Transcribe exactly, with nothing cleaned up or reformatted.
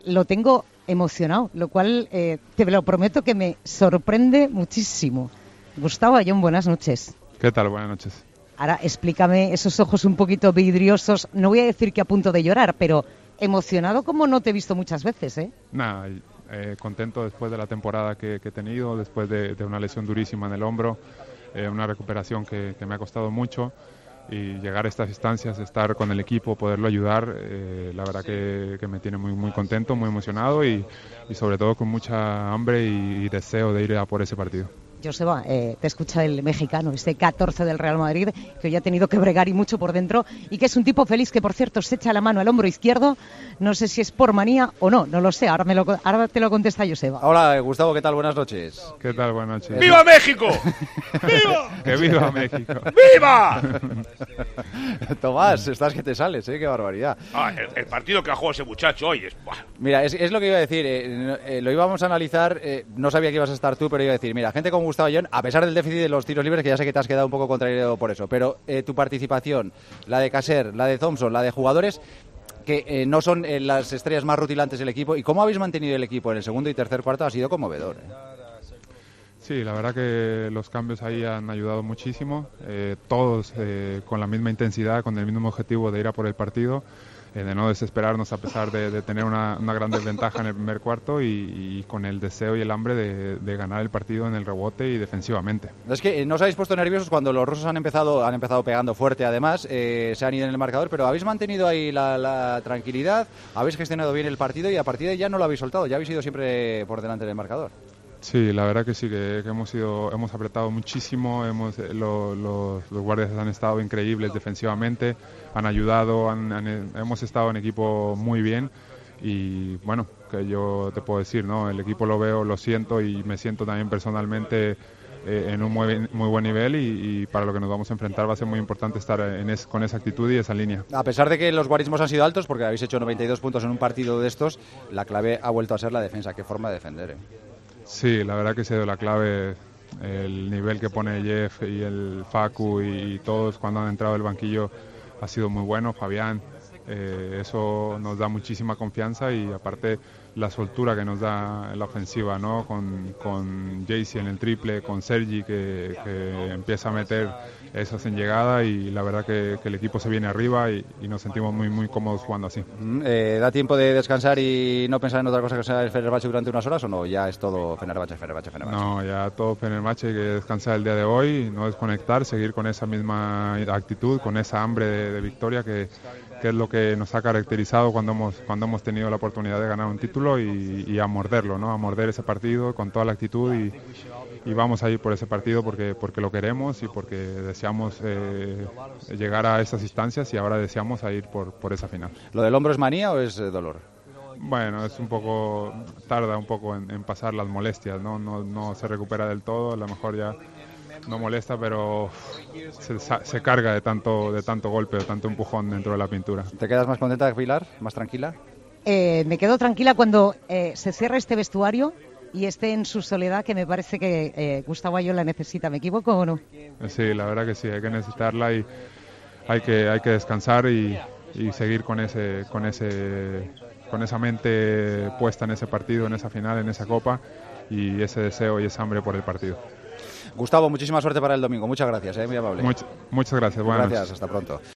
Lo tengo emocionado, lo cual eh, te lo prometo que me sorprende muchísimo. Gustavo Ayón, buenas noches. ¿Qué tal? Buenas noches. Ahora explícame esos ojos un poquito vidriosos. No voy a decir que a punto de llorar, pero emocionado como no te he visto muchas veces, ¿eh? Nada, eh, contento después de la temporada que, que he tenido, después de, de una lesión durísima en el hombro, eh, una recuperación que, que me ha costado mucho. Y llegar a estas instancias, estar con el equipo, poderlo ayudar, eh, la verdad que, que me tiene muy muy contento, muy emocionado y, y sobre todo con mucha hambre y, y deseo de ir a por ese partido. Joseba, eh, te escucha el mexicano, este catorce del Real Madrid, que hoy ha tenido que bregar y mucho por dentro, y que es un tipo feliz que, por cierto, se echa la mano al hombro izquierdo. No sé si es por manía o no, no lo sé. Ahora, me lo, ahora te lo contesta Joseba. Hola, Gustavo, ¿qué tal? Buenas noches. ¿Qué tal? Buenas noches. ¡Viva México! ¡Viva! ¡Que viva México! ¡Viva! Tomás, estás que te sales, ¿eh? ¡Qué barbaridad! Ah, el, el partido que ha jugado ese muchacho hoy es... Buah. Mira, es, es lo que iba a decir. Eh, eh, lo íbamos a analizar, eh, no sabía que ibas a estar tú, pero iba a decir, mira, gente como Gustavo Ayón, a pesar del déficit de los tiros libres, que ya sé que te has quedado un poco contrariado por eso, pero eh, tu participación, la de Caser, la de Thompson, la de jugadores que eh, no son eh, las estrellas más rutilantes del equipo, y cómo habéis mantenido el equipo en el segundo y tercer cuarto ha sido conmovedor, ¿eh? Sí, la verdad que los cambios ahí han ayudado muchísimo, eh, todos eh, con la misma intensidad, con el mismo objetivo de ir a por el partido, eh, de no desesperarnos a pesar de, de tener una, una gran desventaja en el primer cuarto y, y con el deseo y el hambre de, de ganar el partido en el rebote y defensivamente. Es que eh, no os habéis puesto nerviosos cuando los rusos han empezado han empezado pegando fuerte, además, eh, se han ido en el marcador, pero habéis mantenido ahí la, la tranquilidad, habéis gestionado bien el partido y a partir de ahí ya no lo habéis soltado, ya habéis ido siempre por delante del marcador. Sí, la verdad que sí, que, que hemos ido, hemos apretado muchísimo, hemos, lo, lo, los guardias han estado increíbles defensivamente, han ayudado, han, han, hemos estado en equipo muy bien y bueno, que yo te puedo decir, ¿no? El equipo lo veo, lo siento y me siento también personalmente eh, en un muy, muy buen nivel y, y para lo que nos vamos a enfrentar va a ser muy importante estar en es, con esa actitud y esa línea. A pesar de que los guarismos han sido altos, porque habéis hecho noventa y dos puntos en un partido de estos, la clave ha vuelto a ser la defensa. Qué forma de defender, ¿eh? Sí, la verdad que ha sido la clave, el nivel que pone Jeff y el Facu y todos cuando han entrado del banquillo ha sido muy bueno, Fabián, eh, eso nos da muchísima confianza y aparte la soltura que nos da en la ofensiva, ¿no? Con, con Jaycee en el triple, con Sergi que, que empieza a meter esos en llegada y la verdad que, que el equipo se viene arriba y, y nos sentimos muy muy cómodos jugando así. Eh, ¿Da tiempo de descansar y no pensar en otra cosa que sea el Fenerbahce durante unas horas o no? Ya es todo Fenerbahce, Fenerbahce, Fenerbahce. No, ya todo Fenerbahce, hay que descansar el día de hoy, no desconectar, seguir con esa misma actitud, con esa hambre de, de victoria que, que es lo que nos ha caracterizado cuando hemos, cuando hemos tenido la oportunidad de ganar un título y, y a morderlo, ¿no? A morder ese partido con toda la actitud y, y vamos a ir por ese partido porque, porque lo queremos y porque deseamos eh, llegar a esas instancias y ahora deseamos a ir por, por esa final. ¿Lo del hombro es manía o es eh, dolor? Bueno, es un poco, tarda un poco en, en pasar las molestias, ¿no? No, no se recupera del todo, a lo mejor ya no molesta, pero se, se carga de tanto, de tanto golpe, de tanto empujón dentro de la pintura. ¿Te quedas más contenta, Pilar? ¿Más tranquila? Eh, me quedo tranquila cuando eh, se cierra este vestuario y esté en su soledad, que me parece que eh, Gustavo Ayón la necesita. ¿Me equivoco o no? Sí, la verdad que sí, hay que necesitarla y hay que, hay que descansar y, y seguir con ese, con ese, con esa mente puesta en ese partido, en esa final, en esa copa y ese deseo y esa hambre por el partido. Gustavo, muchísima suerte para el domingo. Muchas gracias, ¿eh? Muy amable. Much, muchas gracias. Buenas Gracias, noches. hasta pronto.